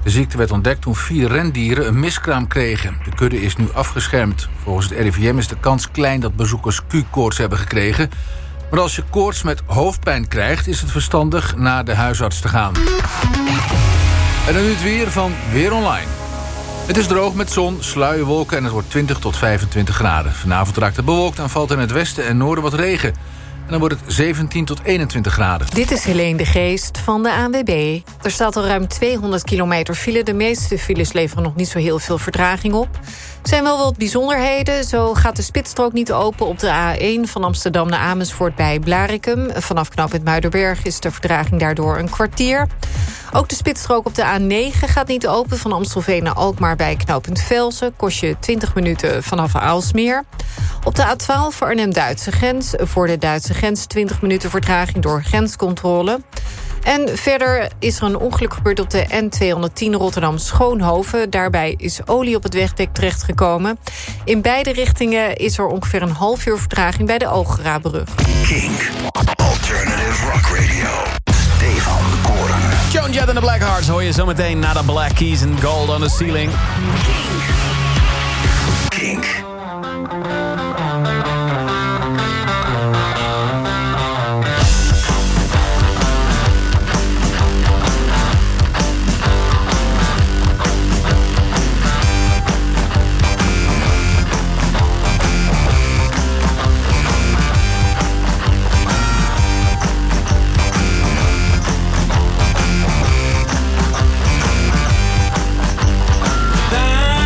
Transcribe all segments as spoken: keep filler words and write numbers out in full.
De ziekte werd ontdekt toen vier rendieren een miskraam kregen. De kudde is nu afgeschermd. Volgens het R I V M is de kans klein dat bezoekers Q-koorts hebben gekregen. Maar als je koorts met hoofdpijn krijgt, is het verstandig naar de huisarts te gaan. En dan nu het weer van Weer Online. Het is droog met zon, sluierwolken en het wordt twintig tot vijfentwintig graden. Vanavond raakt het bewolkt en valt in het westen en noorden wat regen. En dan wordt het zeventien tot eenentwintig graden. Dit is Helene de Geest van de A N W B. Er staat al ruim tweehonderd kilometer file. De meeste files leveren nog niet zo heel veel vertraging op. Er zijn wel wat bijzonderheden. Zo gaat de spitsstrook niet open op de A één van Amsterdam naar Amersfoort bij Blaricum. Vanaf knooppunt Muiderberg is de vertraging daardoor een kwartier. Ook de spitsstrook op de A negen gaat niet open van Amstelveen naar Alkmaar bij knooppunt Velsen. Kost je twintig minuten vanaf Aalsmeer. Op de A twaalf voor Arnhem-Duitse grens. Voor de Duitse grens twintig minuten vertraging door grenscontrole. En verder is er een ongeluk gebeurd op de N tweehonderdtien Rotterdam-Schoonhoven. Daarbij is olie op het wegdek terechtgekomen. In beide richtingen is er ongeveer een half uur vertraging bij de Oograbrug. Kink, Alternative Rock Radio. Stefan de Koren. Joan Jett en de Blackhearts hoor je zometeen na de Black Keys en Gold on the Ceiling. Kink. Kink. Down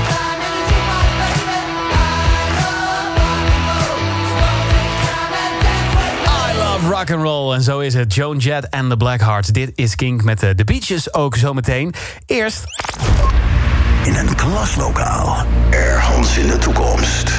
Rock and roll, en zo is het. Joan Jett en The Blackhearts. Dit is Kink met de Beaches ook zometeen. Eerst... In een klaslokaal, ergens in de toekomst.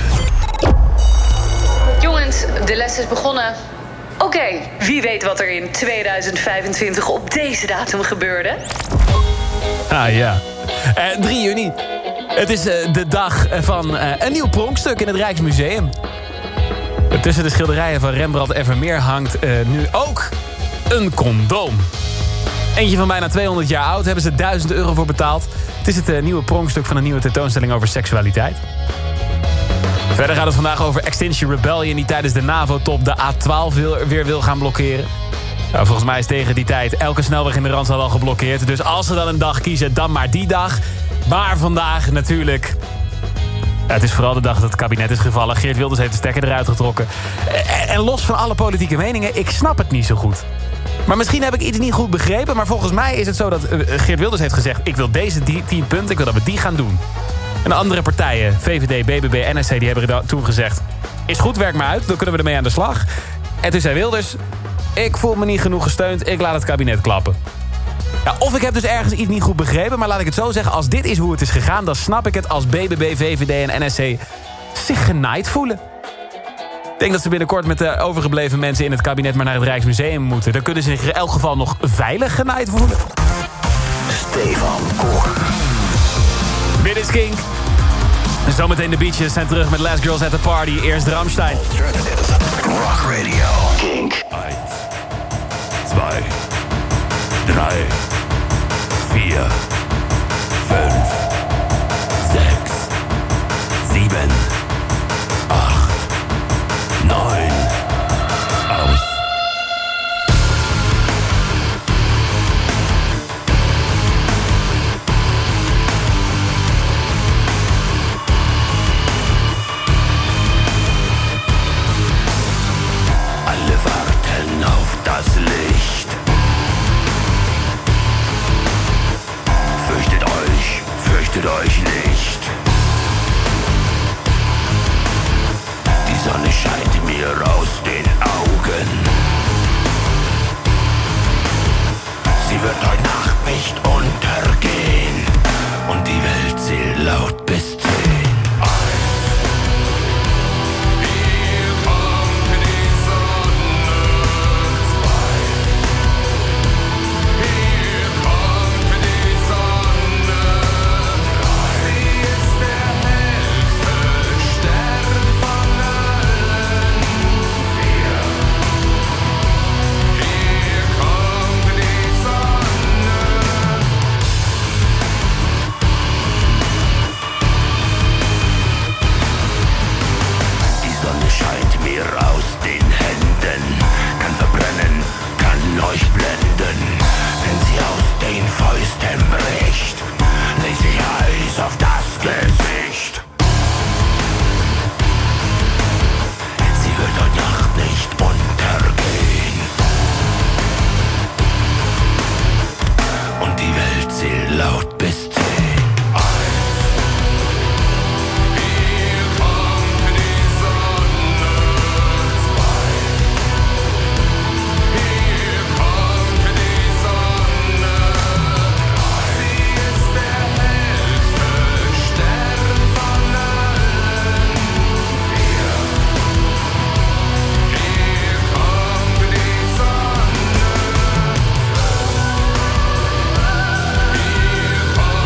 Jongens, de les is begonnen. Oké, okay, wie weet wat er in tweeduizend vijfentwintig op deze datum gebeurde? Ah ja, uh, drie juni. Het is uh, de dag van uh, een nieuw pronkstuk in het Rijksmuseum. Tussen de schilderijen van Rembrandt en Vermeer hangt uh, nu ook een condoom. Eentje van bijna tweehonderd jaar oud, hebben ze duizend euro voor betaald. Het is het uh, nieuwe pronkstuk van een nieuwe tentoonstelling over seksualiteit. Verder gaat het vandaag over Extinction Rebellion, die tijdens de NAVO-top de A twaalf wil, weer wil gaan blokkeren. Nou, volgens mij is tegen die tijd elke snelweg in de Randstad al geblokkeerd. Dus als ze dan een dag kiezen, dan maar die dag. Maar vandaag natuurlijk... Ja, het is vooral de dag dat het kabinet is gevallen. Geert Wilders heeft de stekker eruit getrokken. En los van alle politieke meningen, ik snap het niet zo goed. Maar misschien heb ik iets niet goed begrepen. Maar volgens mij is het zo dat Geert Wilders heeft gezegd... ik wil deze tien punten, ik wil dat we die gaan doen. En de andere partijen, V V D, B B B, N S C... die hebben toen gezegd... is goed, werk maar uit, dan kunnen we ermee aan de slag. En toen zei Wilders... ik voel me niet genoeg gesteund, ik laat het kabinet klappen. Ja, of ik heb dus ergens iets niet goed begrepen... maar laat ik het zo zeggen, als dit is hoe het is gegaan... dan snap ik het als B B B, V V D en N S C zich genaaid voelen. Ik denk dat ze binnenkort met de overgebleven mensen in het kabinet... maar naar het Rijksmuseum moeten. Dan kunnen ze zich in elk geval nog veilig genaaid voelen. Stefan Koch. Dit is Kink. Zometeen de Beaches zijn terug met Last Girls at the Party. Eerst Rammstein. Alternative Rock Radio. Kink. Eins, zwei, drei, vier, fünf, sechs, sieben, acht, neun, aus. Alle warten auf das Licht. Fürchtet euch, fürchtet nicht untergehen. Und die Welt zählt laut bis zehn. Euch blenden, wenn sie aus den Fäusten bricht, legt sich Eis auf das Gesicht. Sie wird heute Nacht nicht untergehen. Und die Welt zählt laut bis zehn. Here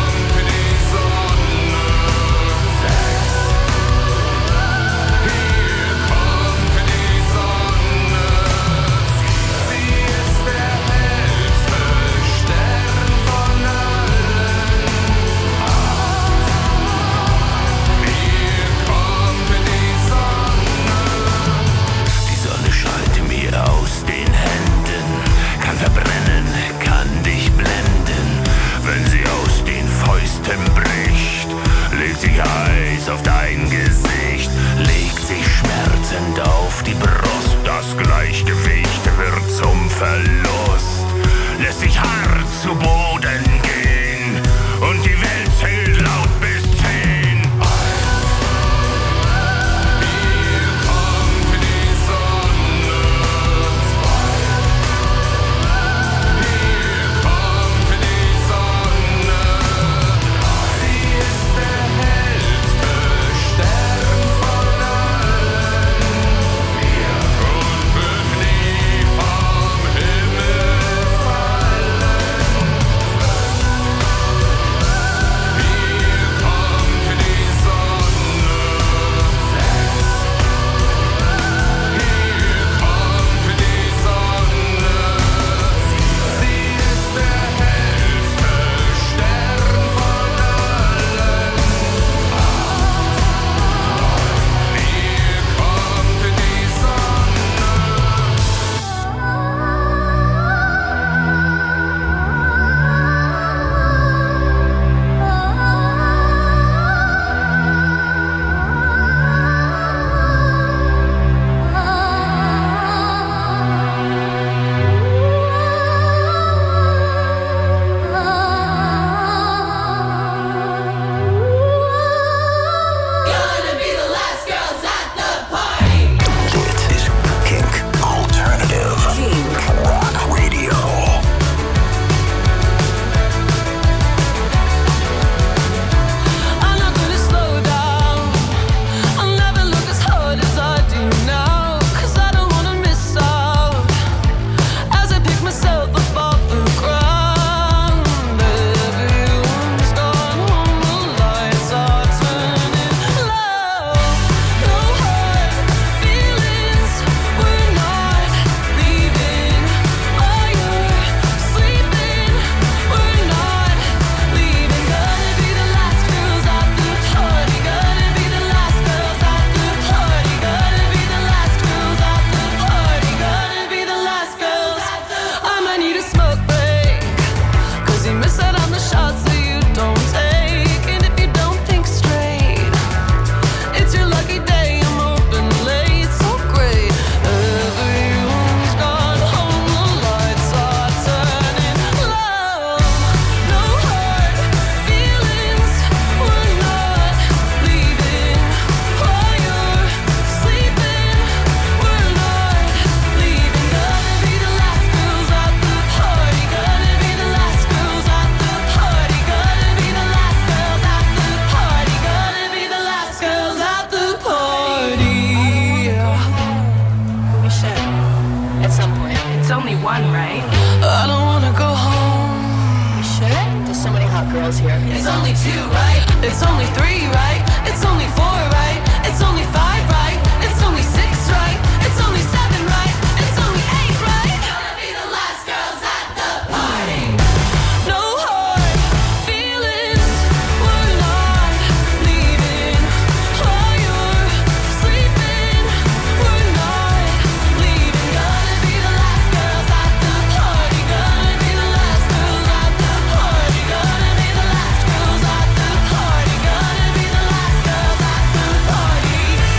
girls here. It's only two, right? It's only three, right? It's only four, right? It's only five, right? It's only six, right? It's only seven, right? It's only eight, right? Gonna be the last girls at the party. No hard feelings, we're not leaving. While you're sleeping, we're not leaving. Gonna be the last girls at the party. Gonna be the last girls at the party. Gonna be the last girls at the party. Gonna be the last girls at the party.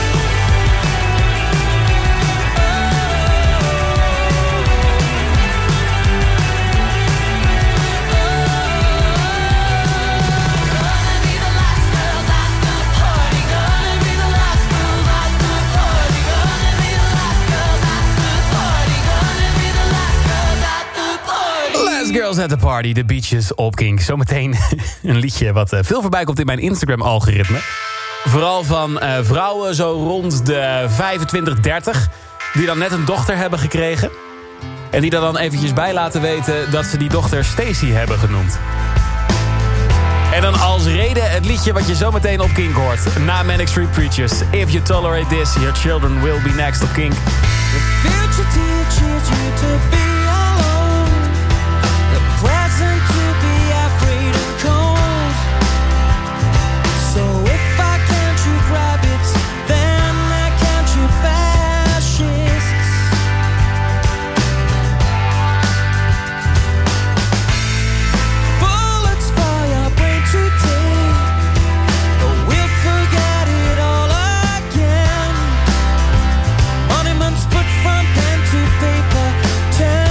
Last Girls at the Party, de Beaches op Kink. Zometeen een liedje wat uh, veel voorbij komt in mijn Instagram-algoritme. Vooral van uh, vrouwen zo rond de vijfentwintig, dertig... die dan net een dochter hebben gekregen. En die er dan eventjes bij laten weten dat ze die dochter Stacy hebben genoemd. En dan als reden het liedje wat je zometeen op Kink hoort. Na Manic Street Preachers. If you tolerate this, your children will be next op Kink. The future teaches you to be alone. The present to be afraid and cold. So if I can't shoot rabbits, then I can't shoot fascists. Bullets for your brain today, but we'll forget it all again. Monuments put from pen to paper. Turn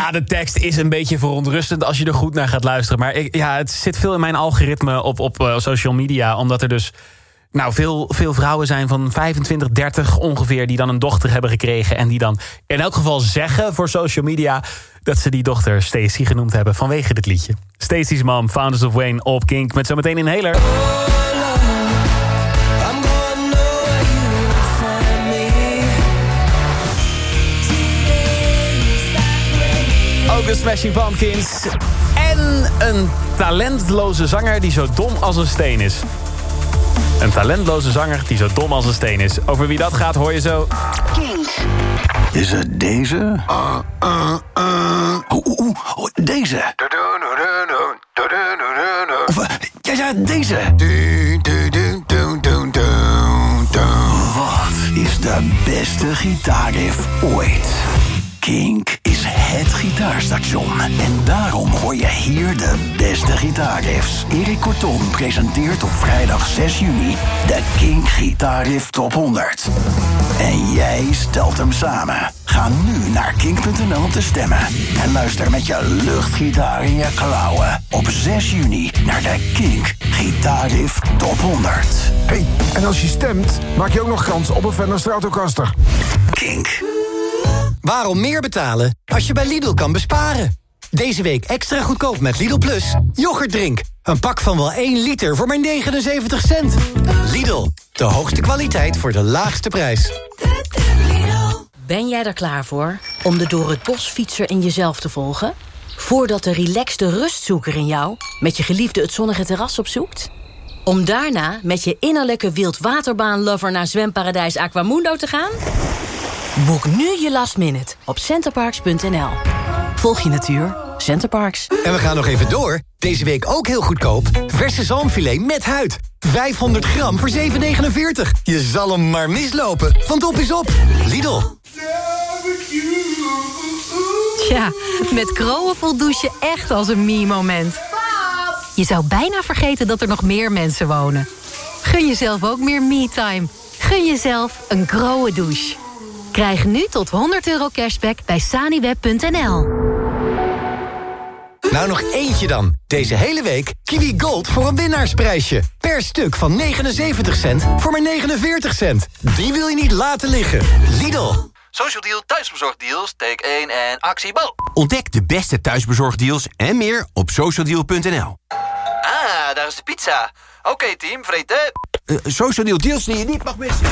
Ja, de tekst is een beetje verontrustend als je er goed naar gaat luisteren. Maar ik, ja, het zit veel in mijn algoritme op, op uh, social media. Omdat er dus nou, veel, veel vrouwen zijn van vijfentwintig, dertig ongeveer... die dan een dochter hebben gekregen. En die dan in elk geval zeggen voor social media... dat ze die dochter Stacey genoemd hebben vanwege dit liedje. Stacey's Mom, Founders of Wayne op Kink. Met zometeen een heler. Ook de Smashing Pumpkins. En een talentloze zanger die zo dom als een steen is. Een talentloze zanger die zo dom als een steen is. Over wie dat gaat hoor je zo. Kink. Is het deze? Uh, uh, uh. Oeh, oeh, oeh, oh, deze. Of, uh, ja, ja, deze. Wat is de beste gitaarriff ooit? Kink is het gitaarstation. En daarom hoor je hier de beste gitaarriffs. Erik Kortom presenteert op vrijdag zes juni de Kink Gitaarriff Top honderd. En jij stelt hem samen. Ga nu naar kink punt n l om te stemmen. En luister met je luchtgitaar in je klauwen op zes juni naar de Kink Gitaarriff Top honderd. Hey, en als je stemt, maak je ook nog kans op een Fender Stratocaster. Kink. Waarom meer betalen als je bij Lidl kan besparen? Deze week extra goedkoop met Lidl Plus. Yoghurtdrink. Een pak van wel één liter voor maar negenenzeventig cent. Lidl, de hoogste kwaliteit voor de laagste prijs. Ben jij er klaar voor om de door het bos fietser in jezelf te volgen? Voordat de relaxte rustzoeker in jou met je geliefde het zonnige terras opzoekt? Om daarna met je innerlijke wildwaterbaan-lover naar zwemparadijs Aquamundo te gaan? Boek nu je last minute op centerparks punt n l. Volg je natuur, Centerparks. En we gaan nog even door. Deze week ook heel goedkoop. Verse zalmfilet met huid. vijfhonderd gram voor zeven negenenveertig. Je zal hem maar mislopen, want op is op. Lidl. Tja, met Kroon voelt douchen echt als een me-moment. Je zou bijna vergeten dat er nog meer mensen wonen. Gun jezelf ook meer me-time. Gun jezelf een Kroon douche. Krijg nu tot honderd euro cashback bij saniweb punt n l. Nou, nog eentje dan. Deze hele week Kiwi Gold voor een winnaarsprijsje. Per stuk van negenenzeventig cent voor maar negenenveertig cent. Die wil je niet laten liggen. Lidl. Social Deal thuisbezorgdeals, take één en actie bal. Ontdek de beste thuisbezorgdeals en meer op socialdeal punt n l. Ah, daar is de pizza. Oké okay, team, vreten. Uh, Social Deal deals die je niet mag missen.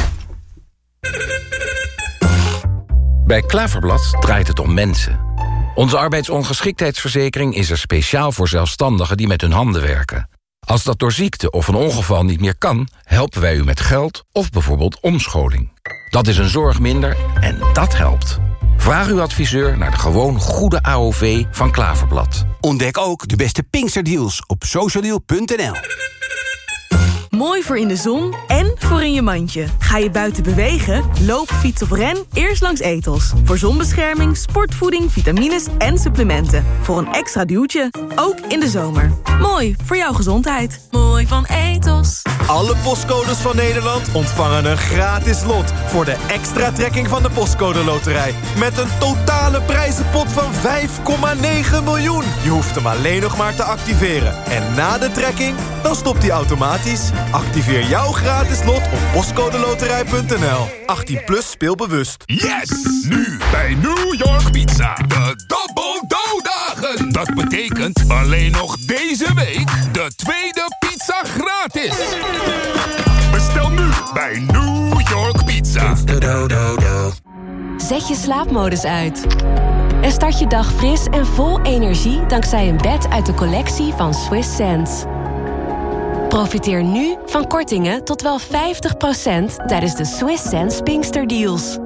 Bij Klaverblad draait het om mensen. Onze arbeidsongeschiktheidsverzekering is er speciaal voor zelfstandigen die met hun handen werken. Als dat door ziekte of een ongeval niet meer kan, helpen wij u met geld of bijvoorbeeld omscholing. Dat is een zorg minder en dat helpt. Vraag uw adviseur naar de gewoon goede A O V van Klaverblad. Ontdek ook de beste Pinksterdeals op socialdeal punt n l. Mooi voor in de zon en voor in je mandje. Ga je buiten bewegen? Loop, fiets of ren? Eerst langs Ethos. Voor zonbescherming, sportvoeding, vitamines en supplementen. Voor een extra duwtje. Ook in de zomer. Mooi voor jouw gezondheid. Mooi van Ethos. Alle postcodes van Nederland ontvangen een gratis lot voor de extra trekking van de Postcode Loterij. Met een totale prijzenpot van vijf komma negen miljoen. Je hoeft hem alleen nog maar te activeren. En na de trekking, dan stopt hij automatisch. Activeer jouw gratis lot op postcodeloterij punt n l. achttien plus speelbewust. Yes! Nu bij New York Pizza. De Double Dough-dagen. Dat betekent alleen nog deze week de tweede pizza gratis. Bestel nu bij New York Pizza. Zet je slaapmodus uit. En start je dag fris en vol energie dankzij een bed uit de collectie van Swiss Sense. Profiteer nu van kortingen tot wel vijftig procent tijdens de Swiss Sense Pinkster Deals.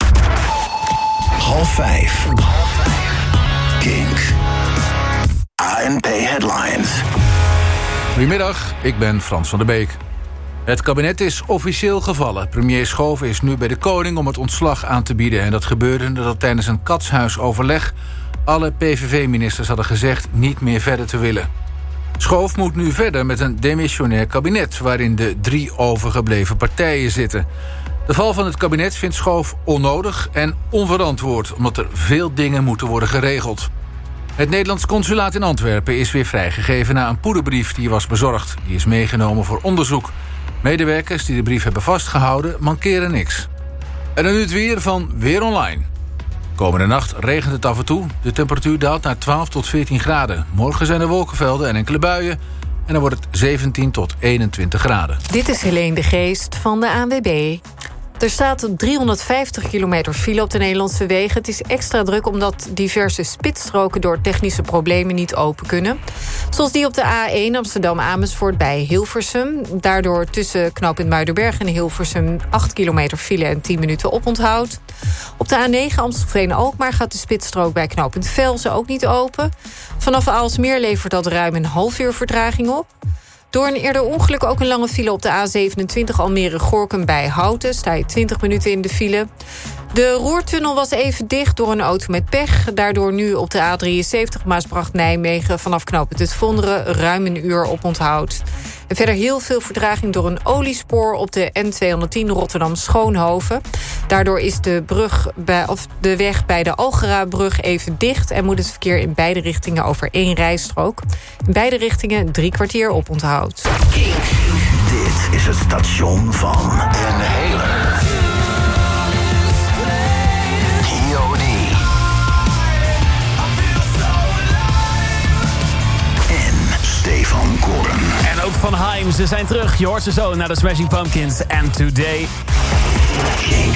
Half vijf. Kink. A N P Headlines. Goedemiddag, ik ben Frans van der Beek. Het kabinet is officieel gevallen. Premier Schoof is nu bij de koning om het ontslag aan te bieden. En dat gebeurde nadat tijdens een katshuisoverleg alle P V V-ministers hadden gezegd niet meer verder te willen. Schoof moet nu verder met een demissionair kabinet, waarin de drie overgebleven partijen zitten. De val van het kabinet vindt Schoof onnodig en onverantwoord, omdat er veel dingen moeten worden geregeld. Het Nederlands consulaat in Antwerpen is weer vrijgegeven na een poederbrief die was bezorgd. Die is meegenomen voor onderzoek. Medewerkers die de brief hebben vastgehouden mankeren niks. En dan nu het weer van Weer Online. Komende nacht regent het af en toe. De temperatuur daalt naar twaalf tot veertien graden. Morgen zijn er wolkenvelden en enkele buien. En dan wordt het zeventien tot eenentwintig graden. Dit is Helene de Geest van de A N W B. Er staat driehonderdvijftig kilometer file op de Nederlandse wegen. Het is extra druk omdat diverse spitsstroken door technische problemen niet open kunnen. Zoals die op de A één Amsterdam-Amersfoort bij Hilversum. Daardoor tussen knooppunt Muiderberg en Hilversum acht kilometer file en tien minuten oponthoud. Op de A negen Amstelveen-Alkmaar gaat de spitsstrook bij knooppunt Velzen ook niet open. Vanaf Aalsmeer levert dat ruim een half uur vertraging op. Door een eerder ongeluk ook een lange file op de A zevenentwintig Almere-Gorkum bij Houten. Sta je twintig minuten in de file. De Roertunnel was even dicht door een auto met pech. Daardoor nu op de A drieënzeventig Maasbracht-Nijmegen vanaf knooppunt Het Vonderen ruim een uur oponthoud. En verder heel veel vertraging door een oliespoor op de N tweehonderdtien Rotterdam-Schoonhoven. Daardoor is de, brug bij, of de weg bij de Algerabrug even dicht en moet het verkeer in beide richtingen over één rijstrook. In beide richtingen drie kwartier oponthoud. Dit is het station van een hele... Stefan Koren. En ook Van Haim, ze zijn terug. Je hoort ze zo naar de Smashing Pumpkins. And Today. Kink.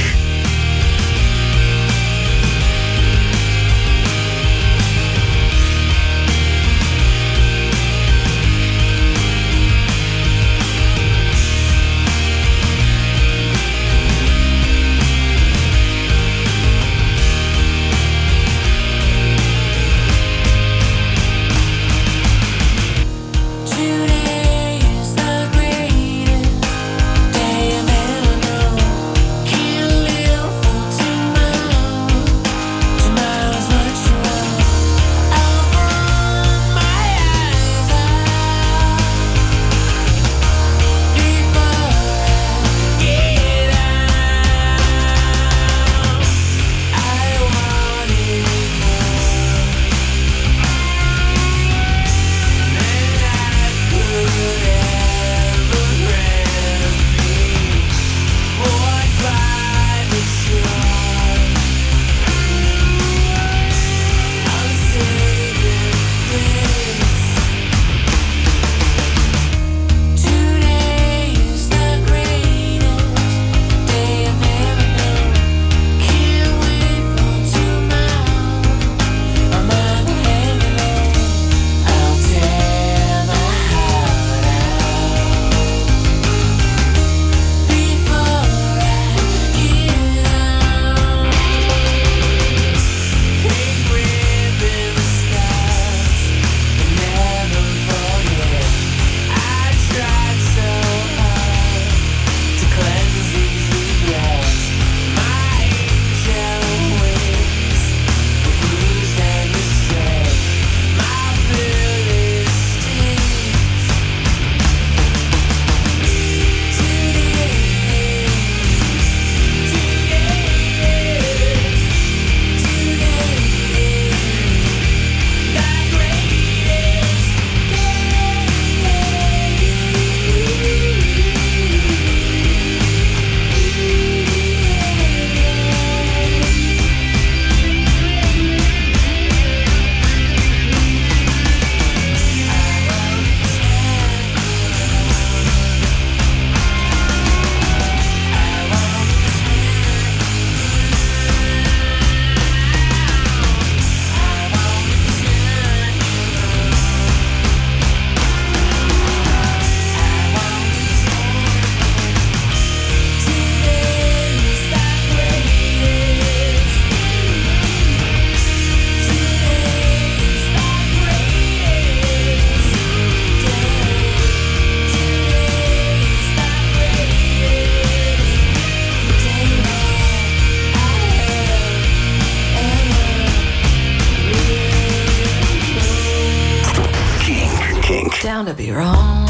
down to be wrong,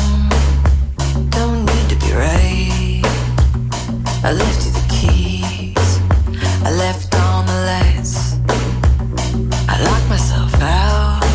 don't need to be right. I left you the keys, I left on the lights, I locked myself out.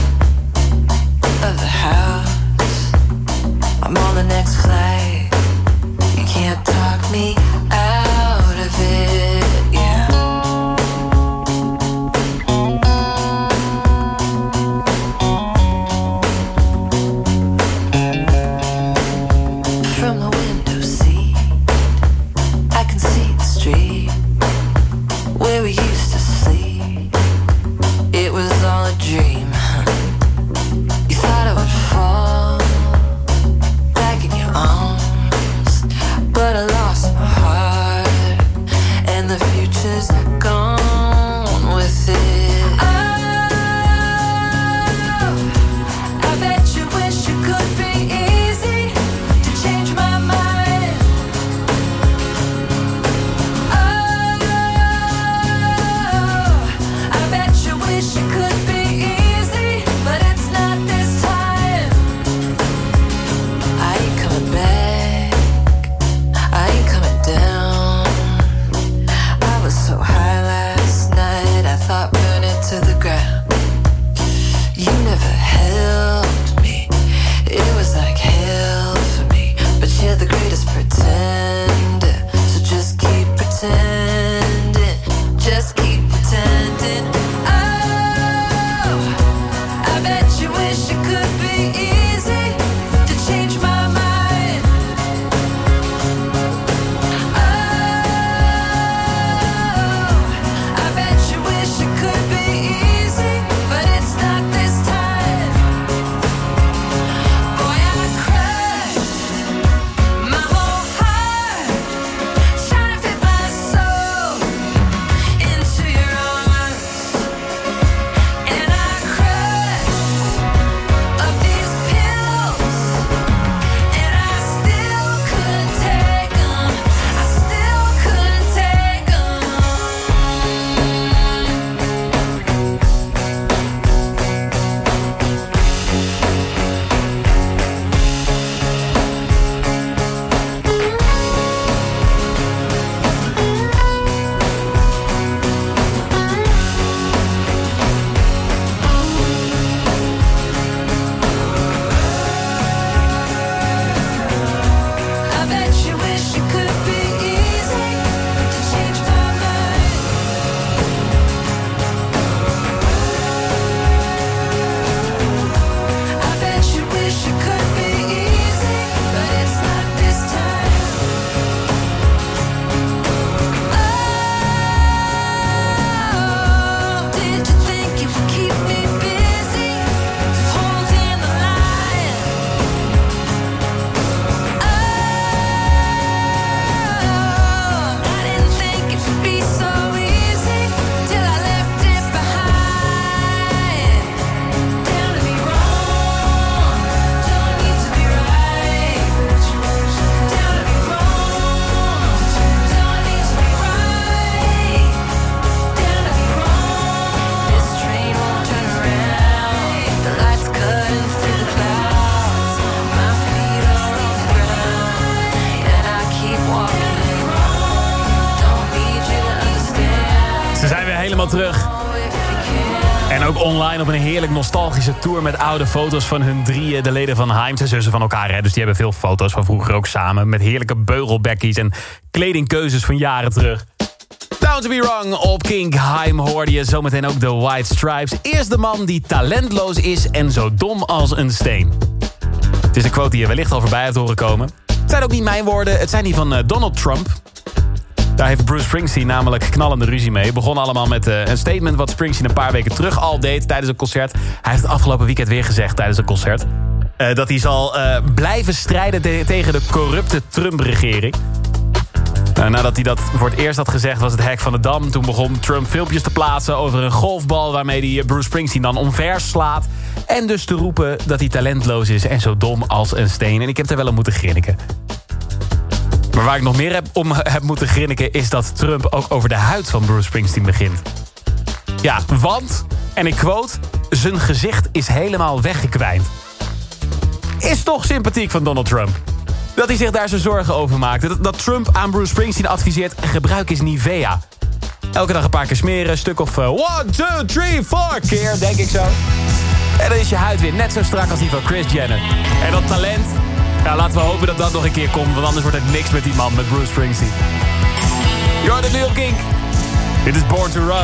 terug. En ook online op een heerlijk nostalgische tour met oude foto's van hun drieën. De leden van Haim zijn zussen van elkaar. Hè? Dus die hebben veel foto's van vroeger ook samen. Met heerlijke beugelbekkies en kledingkeuzes van jaren terug. Down to be wrong op Kink. Haim hoorde je zometeen ook de White Stripes. Eerst de man die talentloos is en zo dom als een steen. Het is een quote die je wellicht al voorbij hebt horen komen. Het zijn ook niet mijn woorden, het zijn die van uh, Donald Trump. Daar heeft Bruce Springsteen namelijk knallende ruzie mee. Begon allemaal met uh, een statement wat Springsteen een paar weken terug al deed tijdens een concert. Hij heeft het afgelopen weekend weer gezegd tijdens een concert. Uh, dat hij zal uh, blijven strijden te- tegen de corrupte Trump-regering. Uh, nadat hij dat voor het eerst had gezegd was het hek van de dam. Toen begon Trump filmpjes te plaatsen over een golfbal waarmee hij Bruce Springsteen dan omver slaat. En dus te roepen dat hij talentloos is en zo dom als een steen. En ik heb er wel om moeten grinniken. Maar waar ik nog meer heb om heb moeten grinniken is dat Trump ook over de huid van Bruce Springsteen begint. Ja, want, en ik quote, zijn gezicht is helemaal weggekwijnd. Is toch sympathiek van Donald Trump. Dat hij zich daar zo zorgen over maakt. Dat, dat Trump aan Bruce Springsteen adviseert, gebruik eens Nivea. Elke dag een paar keer smeren, een stuk of uh, one, two, three, four keer, denk ik zo. En dan is je huid weer net zo strak als die van Kris Jenner. En dat talent, ja, laten we hopen dat dat nog een keer komt, want anders wordt het niks met die man, met Bruce Springsteen. You're the Lil Kink. Dit is Born to Run.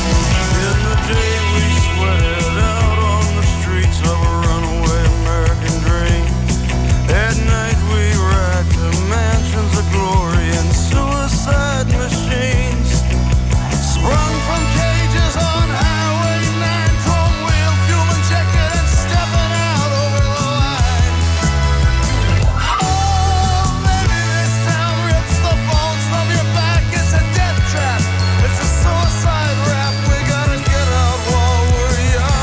At night we ride to mansions of glory and suicide machines. Sprung from cages on Highway nine, chrome wheel, fuel injected and stepping out over the line. Oh, maybe this town rips the bones from your back. It's a death trap. It's a suicide rap. We gotta get out while we're young.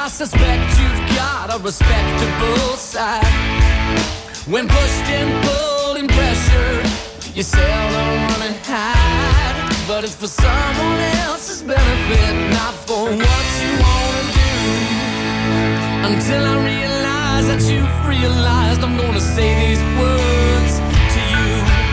I suspect you've got a respectable side. When pushed and pulled and pressured, you seldom run and hide. But it's for someone else's benefit, not for what you wanna do. Until I realize that you've realized I'm gonna say these words to you.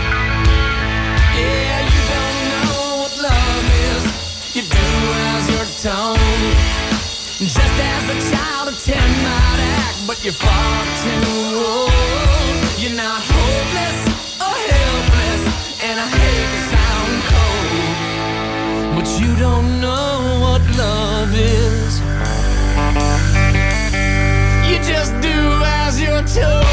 Yeah, you don't know what love is. You do as you're told. Just as a child of ten might act, but you're far too old. You're not hopeless or helpless, and I hate to sound cold, but you don't know what love is. You just do as you're told.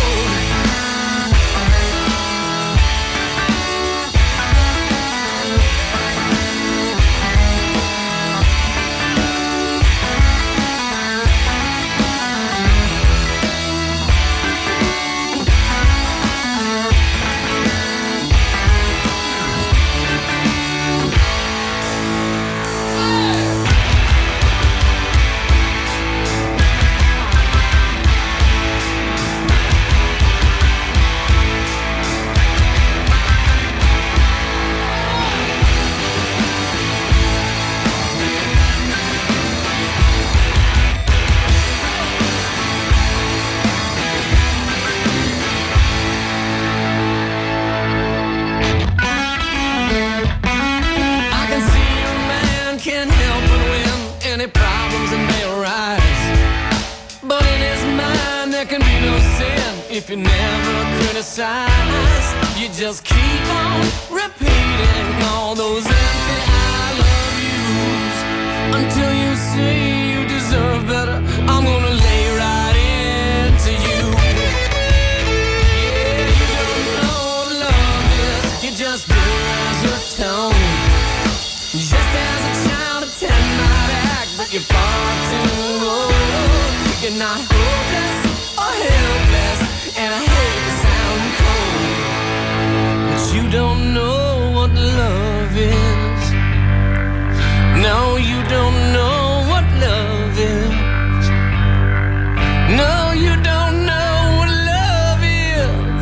If you never criticize, you just keep on repeating all those empty I love yous until you see you deserve better. I'm gonna lay right into you. Yeah, you don't know what love is. You just do as you're told. Just as a child of ten might act, but you're far too old. You're not hopeless or helpless, and I hate to sound cold, but you don't know what love is. No, you don't know what love is. No, you don't know what love is.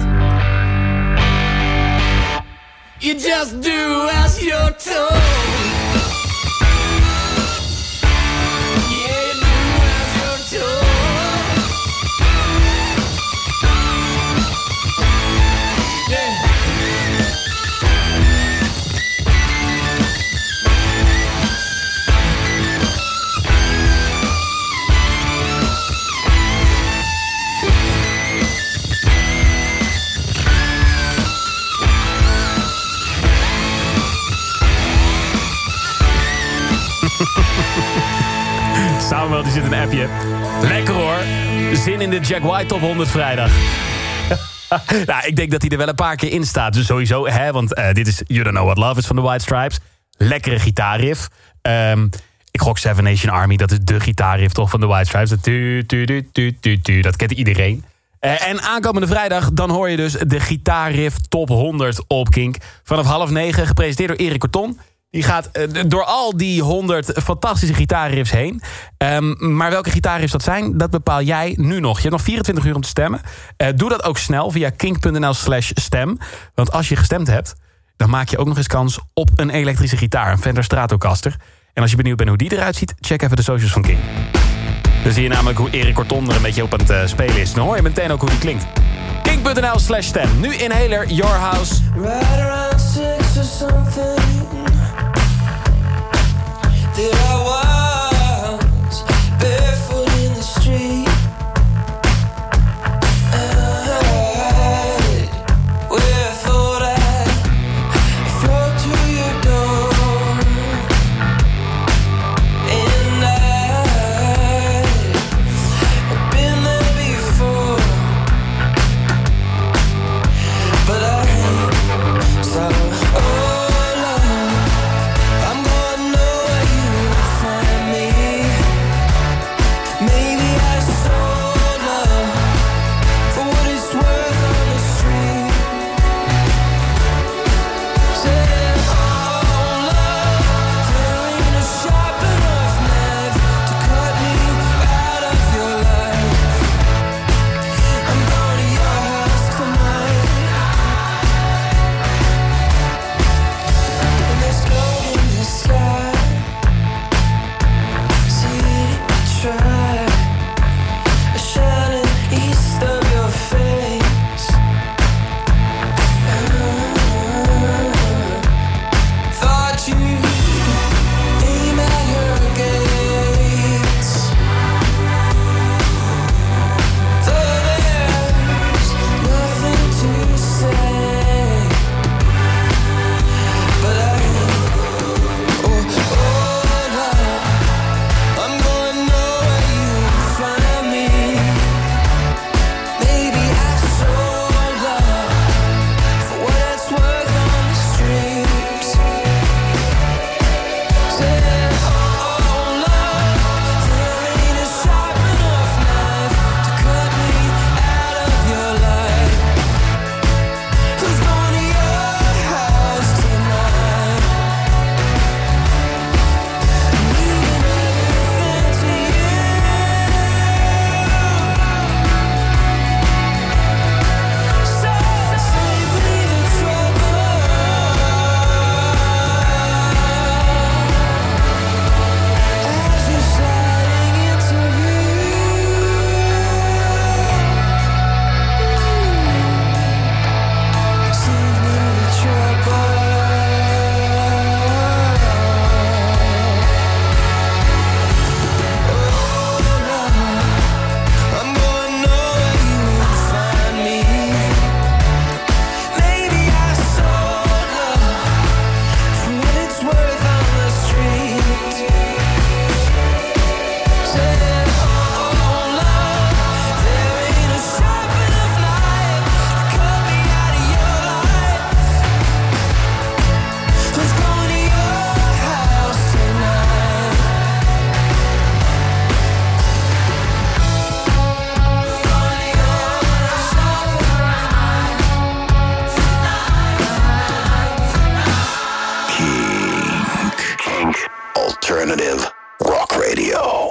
You just do as you're told. Samuel, die zit in een appje. Lekker hoor. Zin in de Jack White Top honderd vrijdag. Nou, ik denk dat hij er wel een paar keer in staat. Dus sowieso, hè, want uh, dit is You Don't Know What Love Is van de White Stripes. Lekkere gitaarriff. Um, ik gok Seven Nation Army, dat is de gitaarriff toch van de White Stripes. Dat, tu, tu, tu, tu, tu, tu, dat kent iedereen. Uh, en aankomende vrijdag, dan hoor je dus de gitaarriff Top honderd op Kink. Vanaf half negen, gepresenteerd door Erik Corton. Die gaat uh, door al die honderd fantastische gitaarriffs heen. Um, maar welke gitaarriffs dat zijn, dat bepaal jij nu nog. Je hebt nog vierentwintig uur om te stemmen. Uh, doe dat ook snel via kink.nl slash stem. Want als je gestemd hebt, dan maak je ook nog eens kans op een elektrische gitaar. Een Fender Stratocaster. En als je benieuwd bent hoe die eruit ziet, check even de socials van Kink. Dan zie je namelijk hoe Erik Corton er een beetje op aan het uh, spelen is. Dan hoor je meteen ook hoe die klinkt. Kink.nl slash stem. Nu Inhaler, Your House. Right around six or something. That I was barefoot in the street. I, where I thought I'd float through your door, and I'd been there before, but I saw. Oh, love, I'm gonna know you Rock Radio.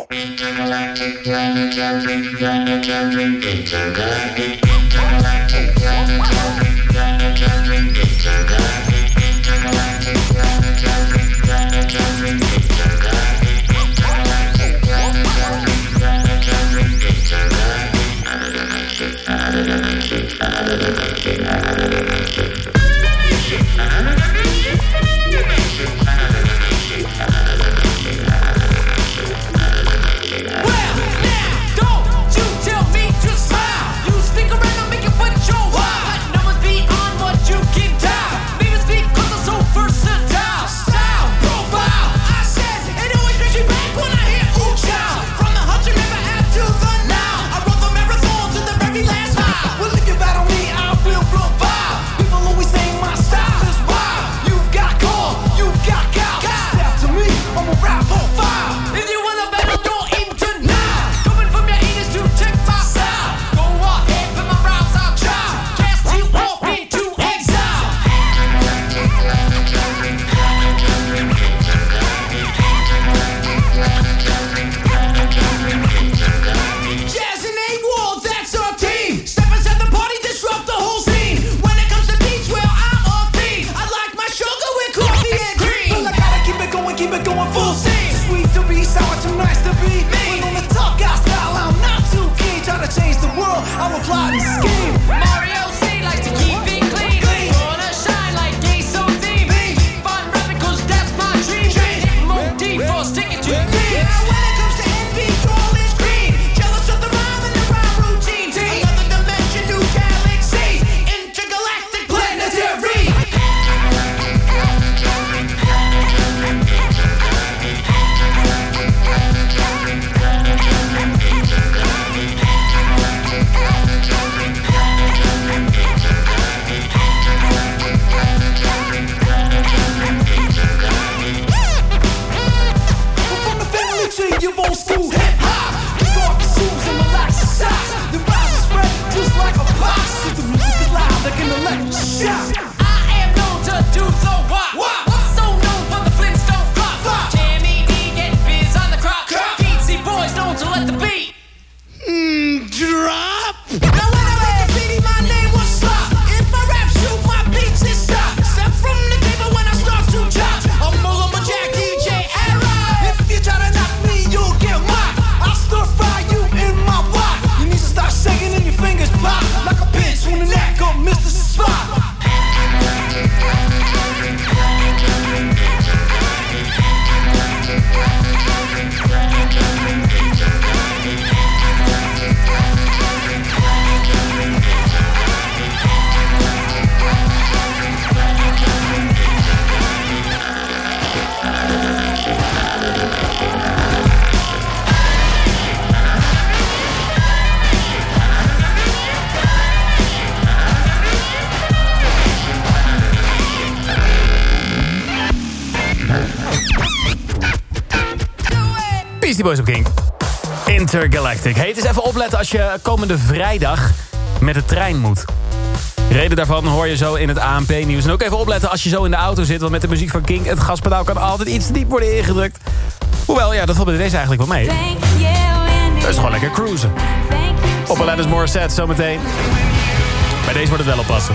Beastie Boys op Kink. Intergalactic. Hey, het is even opletten als je komende vrijdag met de trein moet. Reden daarvan hoor je zo in het A N P-nieuws. En ook even opletten als je zo in de auto zit. Want met de muziek van Kink, het gaspedaal kan altijd iets te diep worden ingedrukt. Hoewel, ja, dat valt bij deze eigenlijk wel mee. Dat is gewoon lekker cruisen. Op Alanis Morissette zometeen. Bij deze wordt het wel oppassen.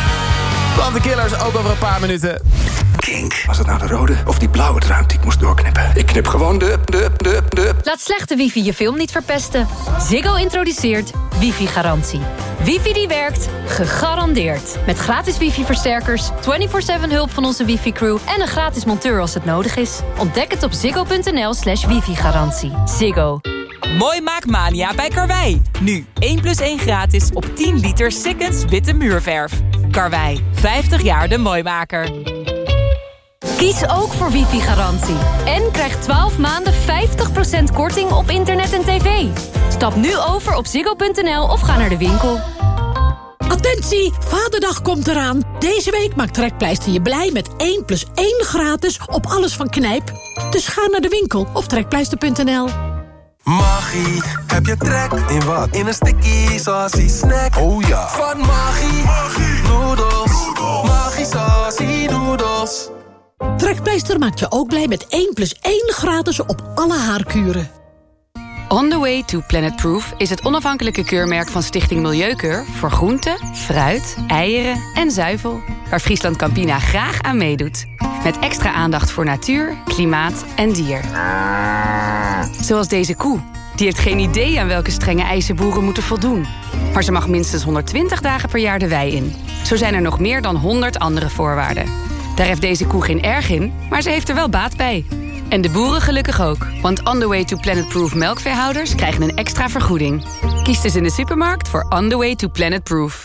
Want de Killers ook over een paar minuten. Kink. Was het nou de rode of die blauwe draad die ik moest doorknippen? Ik knip gewoon de, de, de, de... Laat slechte wifi je film niet verpesten. Ziggo introduceert wifi-garantie. Wifi die werkt, gegarandeerd. Met gratis wifi-versterkers, vierentwintig zeven hulp van onze wifi-crew... en een gratis monteur als het nodig is. Ontdek het op ziggo.nl slash wifi-garantie. Ziggo. Mooi maakmania bij Karwei. Nu één plus één gratis op tien liter Sikkens witte muurverf. Karwei, vijftig jaar de mooimaker. Kies ook voor wifi-garantie. En krijg twaalf maanden vijftig procent korting op internet en tv. Stap nu over op ziggo.nl of ga naar de winkel. Attentie, Vaderdag komt eraan. Deze week maakt Trekpleister je blij met één plus één gratis op alles van Knijp. Dus ga naar de winkel of trekpleister punt n l. Magie, heb je trek in wat? In een sticky saucy snack. Oh ja. Van Magie, noodles. Magie saucy noodles. Trekpleister maakt je ook blij met één plus één gratis op alle haarkuren. On the Way to Planet Proof is het onafhankelijke keurmerk van Stichting Milieukeur voor groenten, fruit, eieren en zuivel, waar Friesland Campina graag aan meedoet. Met extra aandacht voor natuur, klimaat en dier. Zoals deze koe. Die heeft geen idee aan welke strenge eisen boeren moeten voldoen. Maar ze mag minstens honderdtwintig dagen per jaar de wei in. Zo zijn er nog meer dan honderd andere voorwaarden. Daar heeft deze koe geen erg in, maar ze heeft er wel baat bij. En de boeren gelukkig ook. Want On the Way to Planet Proof melkveehouders krijgen een extra vergoeding. Kies dus in de supermarkt voor On the Way to Planet Proof.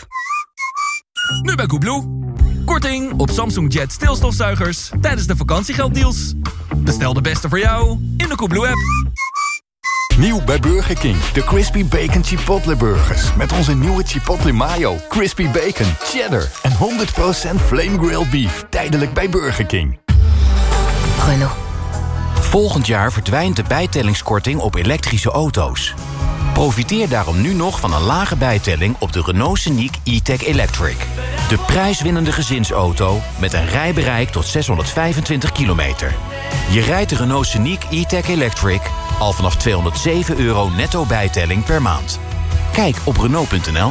Nu bij Koebloe. Korting op Samsung Jet stilstofzuigers tijdens de vakantiegelddeals. Bestel de beste voor jou in de Koebloe-app. Nieuw bij Burger King, de Crispy Bacon Chipotle Burgers. Met onze nieuwe Chipotle Mayo, Crispy Bacon, Cheddar en honderd procent Flame Grilled Beef. Tijdelijk bij Burger King. Renault. Volgend jaar verdwijnt de bijtellingskorting op elektrische auto's. Profiteer daarom nu nog van een lage bijtelling op de Renault Scenic E-Tech Electric. De prijswinnende gezinsauto met een rijbereik tot zeshonderdvijfentwintig kilometer. Je rijdt de Renault Scenic E-Tech Electric al vanaf tweehonderdzeven euro netto bijtelling per maand. Kijk op Renault punt n l.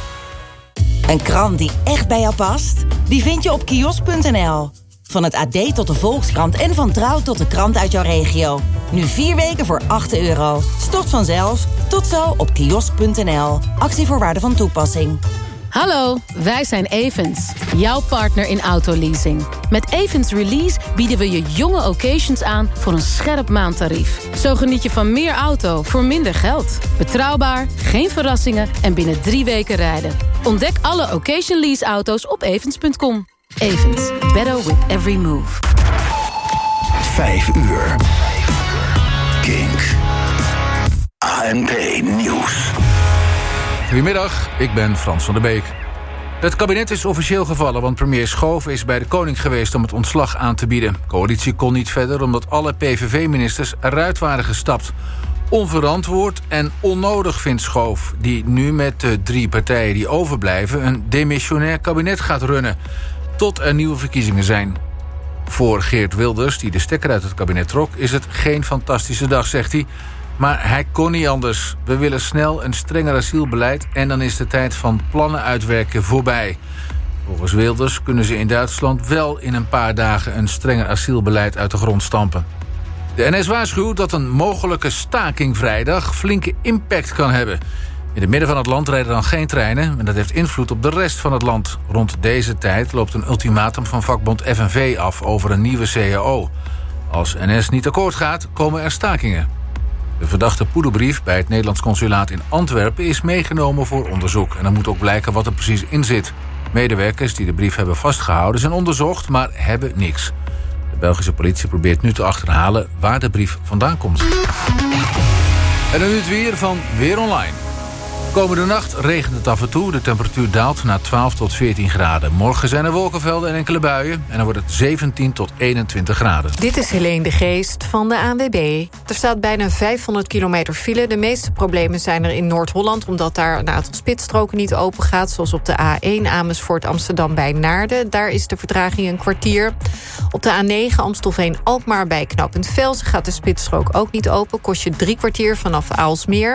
Een krant die echt bij jou past? Die vind je op kiosk punt n l. Van het A D tot de Volkskrant en van Trouw tot de krant uit jouw regio. Nu vier weken voor acht euro. Stort vanzelf. Tot zo op kiosk punt n l. Actievoorwaarden van toepassing. Hallo, wij zijn Evans, jouw partner in autoleasing. Met Evans Release bieden we je jonge occasions aan voor een scherp maandtarief. Zo geniet je van meer auto voor minder geld. Betrouwbaar, geen verrassingen en binnen drie weken rijden. Ontdek alle occasion lease auto's op evans punt com. Evans, better with every move. Vijf uur. Kink. A N P Nieuws. Goedemiddag, ik ben Frans van der Beek. Het kabinet is officieel gevallen, want premier Schoof is bij de koning geweest om het ontslag aan te bieden. De coalitie kon niet verder omdat alle P V V-ministers eruit waren gestapt. Onverantwoord en onnodig vindt Schoof, die nu met de drie partijen die overblijven een demissionair kabinet gaat runnen, tot er nieuwe verkiezingen zijn. Voor Geert Wilders, die de stekker uit het kabinet trok, is het geen fantastische dag, zegt hij. Maar hij kon niet anders. We willen snel een strenger asielbeleid en dan is de tijd van plannen uitwerken voorbij. Volgens Wilders kunnen ze in Duitsland wel in een paar dagen een strenger asielbeleid uit de grond stampen. De N S waarschuwt dat een mogelijke staking vrijdag flinke impact kan hebben. In het midden van het land rijden dan geen treinen en dat heeft invloed op de rest van het land. Rond deze tijd loopt een ultimatum van vakbond F N V af over een nieuwe C A O. Als N S niet akkoord gaat, komen er stakingen. De verdachte poederbrief bij het Nederlands consulaat in Antwerpen is meegenomen voor onderzoek. En dan moet ook blijken wat er precies in zit. Medewerkers die de brief hebben vastgehouden zijn onderzocht, maar hebben niks. De Belgische politie probeert nu te achterhalen waar de brief vandaan komt. En dan nu het weer van Weer Online. Komende nacht regent het af en toe. De temperatuur daalt naar twaalf tot veertien graden. Morgen zijn er wolkenvelden en enkele buien. En dan wordt het zeventien tot eenentwintig graden. Dit is Helene de Geest van de A N W B. Er staat bijna vijfhonderd kilometer file. De meeste problemen zijn er in Noord-Holland, omdat daar een aantal spitsstroken niet open gaat, zoals op de A één Amersfoort Amsterdam bij Naarden. Daar is de vertraging een kwartier. Op de A negen Amstelveen Alkmaar bij knooppunt Velsen gaat de spitsstrook ook niet open. Kost je drie kwartier vanaf Aalsmeer.